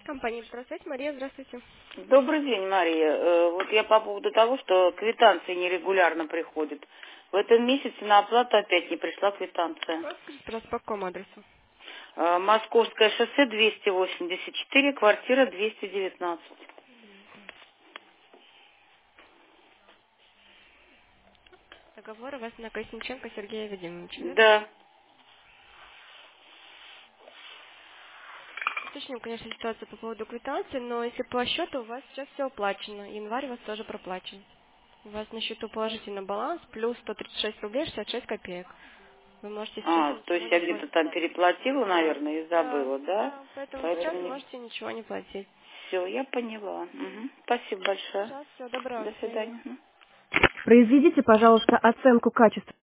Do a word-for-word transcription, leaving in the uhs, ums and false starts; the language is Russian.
Компания «Электросвязь». Мария, здравствуйте. Добрый день, Мария. Э, Вот я по поводу того, что квитанции нерегулярно приходят. В этом месяце на оплату опять не пришла квитанция. Скажите, пожалуйста, по какому адресу? Э, Московское шоссе двести восемьдесят четыре, квартира двести девятнадцать. Договор у вас на Колесниченко Сергея Вадимовича, да? Да. Уточним, конечно, ситуацию по поводу квитанции, но если по счету у вас сейчас все оплачено, январь у вас тоже проплачен. У вас на счету положительный баланс плюс сто тридцать шесть рублей шестьдесят шесть копеек. Вы можете сейчас А, то есть ничего я не где-то платить. там переплатила, Да, наверное, и да, забыла, да? да, поэтому сейчас Поэтому вы не... можете ничего не платить. Все, я поняла. Мгм. Спасибо большое. Сейчас все, доброго, До до свидания. свидания. Мгм. Произведите, пожалуйста, оценку качества